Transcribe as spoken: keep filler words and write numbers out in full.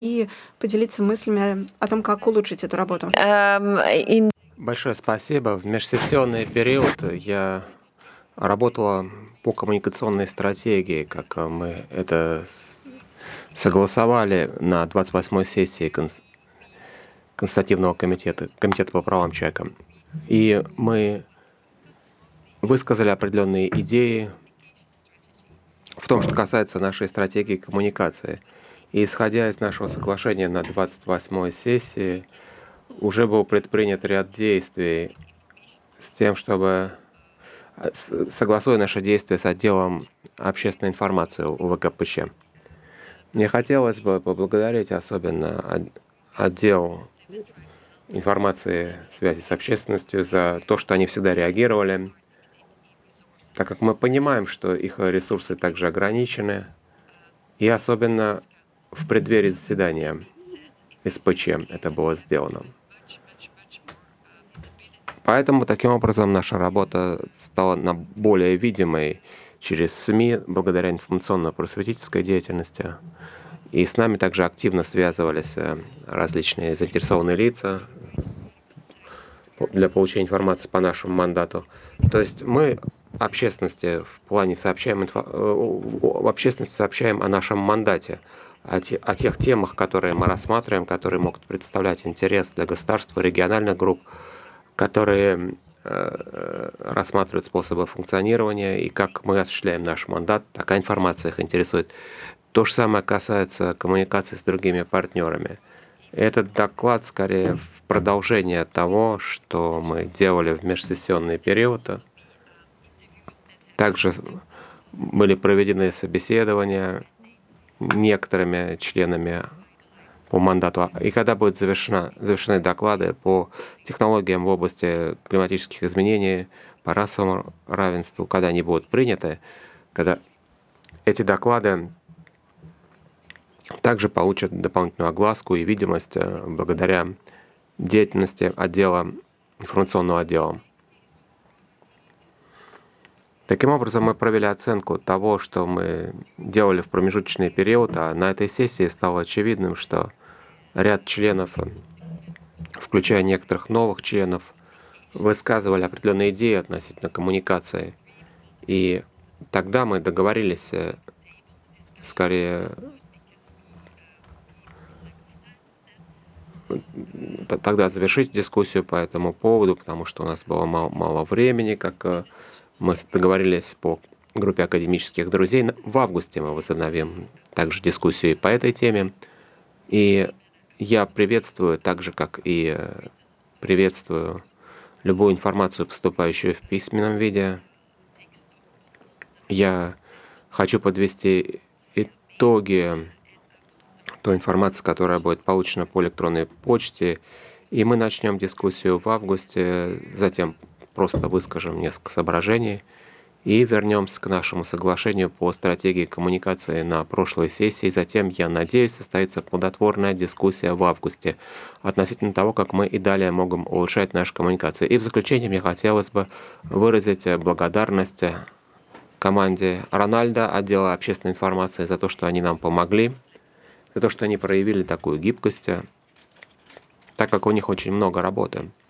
и поделиться мыслями о том, как улучшить эту работу. Большое спасибо. В межсессионный период я работала по коммуникационной стратегии, как э, мы это с- согласовали на двадцать восьмой сессии Конс- Консультативного комитета, Комитета по правам человека. И мы высказали определенные идеи в том, что касается нашей стратегии коммуникации. И исходя из нашего соглашения на двадцать восьмой сессии, уже был предпринят ряд действий с тем, чтобы э, с- согласуя наши действия с отделом общественной информации у ВКПЧ. Мне хотелось бы поблагодарить особенно от- отдел информации связи с общественностью за то, что они всегда реагировали, так как мы понимаем, что их ресурсы также ограничены, и особенно в преддверии заседания СПЧ это было сделано. Поэтому таким образом наша работа стала на более видимой через СМИ благодаря информационно-просветительской деятельности. И с нами также активно связывались э, различные заинтересованные лица по- для получения информации по нашему мандату. То есть мы общественности в плане сообщаем инфо- э, в общественности сообщаем о нашем мандате, о, те- о тех темах, которые мы рассматриваем, которые могут представлять интерес для государства, региональных групп, которые э, рассматривают способы функционирования и как мы осуществляем наш мандат. Такая информация их интересует. То же самое касается коммуникации с другими партнерами. Этот доклад скорее в продолжение того, что мы делали в межсессионный период. Также были проведены собеседования некоторыми членами по мандату. И когда будут завершена, завершены доклады по технологиям в области климатических изменений, по расовому равенству, когда они будут приняты, когда эти доклады также получат дополнительную огласку и видимость э, благодаря деятельности отдела, информационного отдела. Таким образом, мы провели оценку того, что мы делали в промежуточный период, а на этой сессии стало очевидным, что ряд членов, включая некоторых новых членов, высказывали определенные идеи относительно коммуникации. И тогда мы договорились э, скорее т- тогда завершить дискуссию по этому поводу, потому что у нас было мало, мало времени, как э, мы с- договорились по группе академических друзей. Н- В августе мы возобновим также дискуссию и по этой теме. И я приветствую, так же как и э, приветствую любую информацию, поступающую в письменном виде. Я хочу подвести итоги той информации, которая будет получена по электронной почте. И мы начнем дискуссию в августе, затем просто выскажем несколько соображений и вернемся к нашему соглашению по стратегии коммуникации на прошлой сессии. Затем, я надеюсь, состоится плодотворная дискуссия в августе относительно того, как мы и далее можем улучшать наши коммуникации. И в заключение мне хотелось бы выразить благодарность команде Рональда, отдела общественной информации, за то, что они нам помогли, за то, что они проявили такую гибкость, так как у них очень много работы.